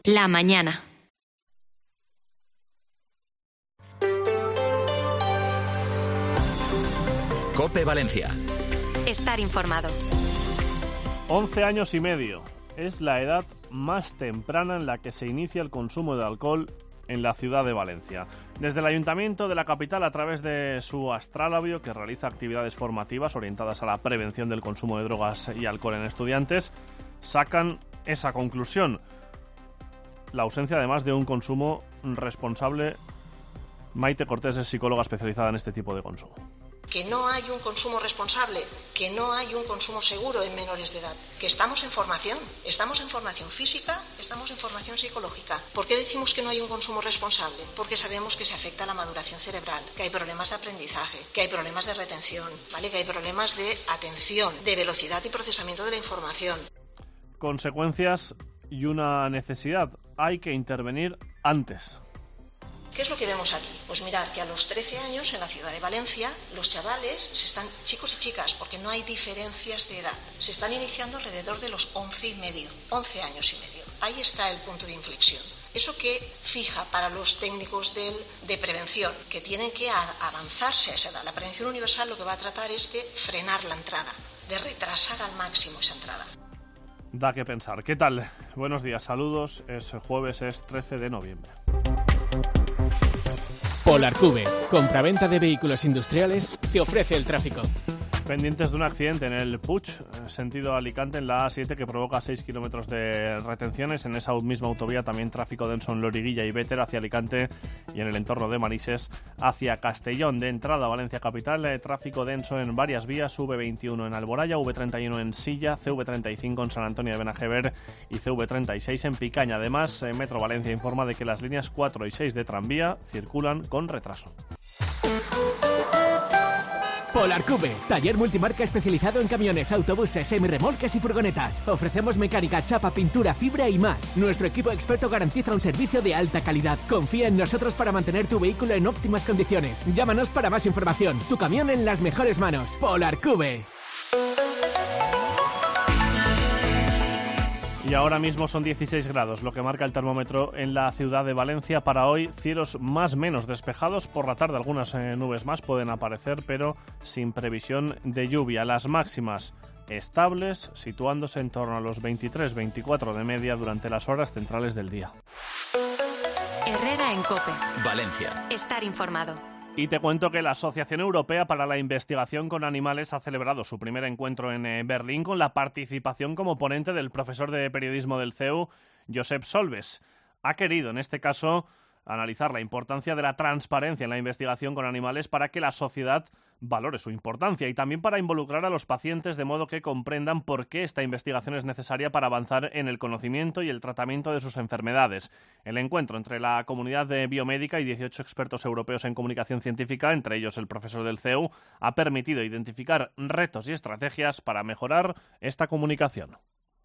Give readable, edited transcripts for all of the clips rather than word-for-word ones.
La mañana. COPE Valencia. Estar informado. 11 años y medio. Es la edad más temprana en la que se inicia el consumo de alcohol en la ciudad de Valencia. Desde el Ayuntamiento de la capital, a través de su astralabio, que realiza actividades formativas orientadas a la prevención del consumo de drogas y alcohol en estudiantes, sacan esa conclusión. La ausencia, además, de un consumo responsable. Maite Cortés es psicóloga especializada en este tipo de consumo. Que no hay un consumo responsable, que no hay un consumo seguro en menores de edad, que estamos en formación física, estamos en formación psicológica. ¿Por qué decimos que no hay un consumo responsable? Porque sabemos que se afecta a la maduración cerebral, que hay problemas de aprendizaje, que hay problemas de retención, ¿vale? Que hay problemas de atención, de velocidad y procesamiento de la información. Consecuencias y una necesidad. Hay que intervenir antes. ¿Qué es lo que vemos aquí? Pues mirad que a los 13 años en la ciudad de Valencia los chavales, chicos y chicas, porque no hay diferencias de edad, se están iniciando alrededor de los 11 años y medio. Ahí está el punto de inflexión. Eso que fija para los técnicos de prevención, que tienen que avanzarse a esa edad. La prevención universal lo que va a tratar es de frenar la entrada, de retrasar al máximo esa entrada. Da que pensar. ¿Qué tal? Buenos días, saludos. Es jueves, es 13 de noviembre. Polarcube, compraventa de vehículos industriales, te ofrece el tráfico. Pendientes de un accidente en el Puig, sentido Alicante, en la A7, que provoca 6 kilómetros de retenciones. En esa misma autovía también tráfico denso en Loriguilla y Béter hacia Alicante y en el entorno de Manises hacia Castellón. De entrada a Valencia capital, tráfico denso en varias vías, V21 en Alboraya, V31 en Silla, CV35 en San Antonio de Benajever y CV36 en Picaña. Además, Metro Valencia informa de que las líneas 4 y 6 de tranvía circulan con retraso. Polarcube, taller multimarca especializado en camiones, autobuses, semirremolques y furgonetas. Ofrecemos mecánica, chapa, pintura, fibra y más. Nuestro equipo experto garantiza un servicio de alta calidad. Confía en nosotros para mantener tu vehículo en óptimas condiciones. Llámanos para más información. Tu camión en las mejores manos. Polarcube. Y ahora mismo son 16 grados, lo que marca el termómetro en la ciudad de Valencia. Para hoy, cielos más o menos despejados. Por la tarde algunas nubes más pueden aparecer, pero sin previsión de lluvia. Las máximas estables, situándose en torno a los 23-24 de media durante las horas centrales del día. Herrera en COPE. Valencia. Estar informado. Y te cuento que la Asociación Europea para la Investigación con Animales ha celebrado su primer encuentro en Berlín con la participación como ponente del profesor de periodismo del CEU, Josep Solbes. Ha querido, en este caso, analizar la importancia de la transparencia en la investigación con animales para que la sociedad valore su importancia y también para involucrar a los pacientes de modo que comprendan por qué esta investigación es necesaria para avanzar en el conocimiento y el tratamiento de sus enfermedades. El encuentro entre la comunidad de biomédica y 18 expertos europeos en comunicación científica, entre ellos el profesor del CEU, ha permitido identificar retos y estrategias para mejorar esta comunicación.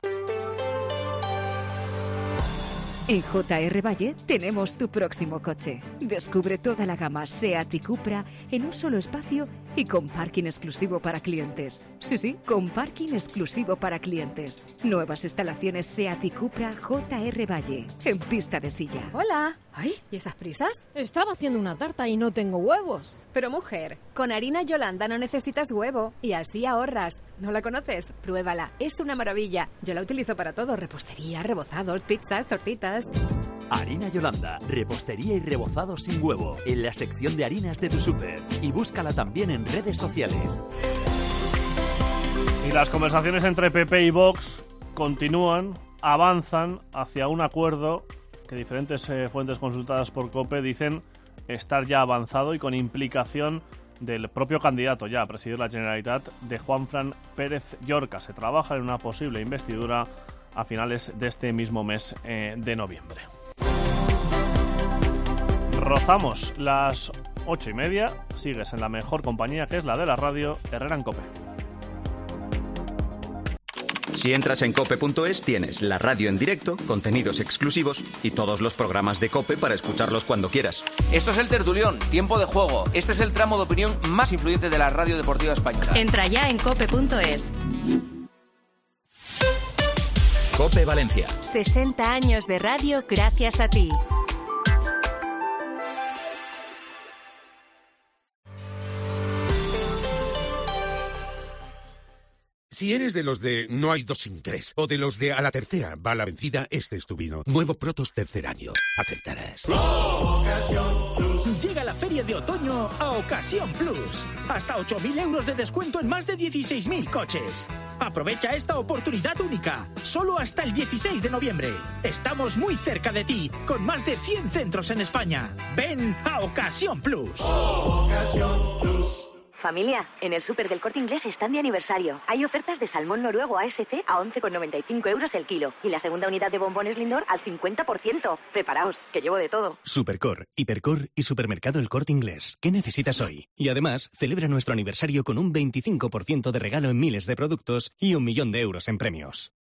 En JR Valle tenemos tu próximo coche. Descubre toda la gama SEAT y Cupra en un solo espacio y con parking exclusivo para clientes. Sí, con parking exclusivo para clientes. Nuevas instalaciones SEAT y Cupra JR Valle, en pista de silla. Hola. Ay, ¿y esas prisas? Estaba haciendo una tarta y no tengo huevos. Pero mujer, con harina Yolanda no necesitas huevo y así ahorras. ¿No la conoces? Pruébala, es una maravilla. Yo la utilizo para todo, repostería, rebozados, pizzas, tortitas. Harina Yolanda, repostería y rebozados sin huevo, en la sección de harinas de tu súper. Y búscala también en redes sociales. Y las conversaciones entre PP y Vox continúan, avanzan hacia un acuerdo que diferentes fuentes consultadas por COPE dicen estar ya avanzado y con implicación del propio candidato ya a presidir la Generalitat, de Juanfran Pérez Llorca. Se trabaja en una posible investidura a finales de este mismo mes de noviembre. Rozamos las 8:30, sigues en la mejor compañía, que es la de la radio, Herrera en COPE. Si entras en cope.es tienes la radio en directo, contenidos exclusivos y todos los programas de COPE para escucharlos cuando quieras. Esto es El Tertulión, tiempo de juego. Este es el tramo de opinión más influyente de la radio deportiva española. Entra ya en cope.es. COPE Valencia. 60 años de radio gracias a ti. Si eres de los de no hay 2 sin 3 o de los de a la tercera va la vencida, este es tu vino. Nuevo Protos tercer año. Acertarás. Llega la feria de otoño a Ocasión Plus. Hasta 8.000 euros de descuento en más de 16.000 coches. Aprovecha esta oportunidad única. Solo hasta el 16 de noviembre. Estamos muy cerca de ti, con más de 100 centros en España. Ven a Ocasión Plus. Ocasión Plus. Familia, en el súper del Corte Inglés están de aniversario. Hay ofertas de salmón noruego ASC a 11,95 euros el kilo. Y la segunda unidad de bombones Lindor al 50%. Preparaos, que llevo de todo. Supercor, Hipercor y Supermercado El Corte Inglés. ¿Qué necesitas hoy? Y además, celebra nuestro aniversario con un 25% de regalo en miles de productos y 1 millón de euros en premios.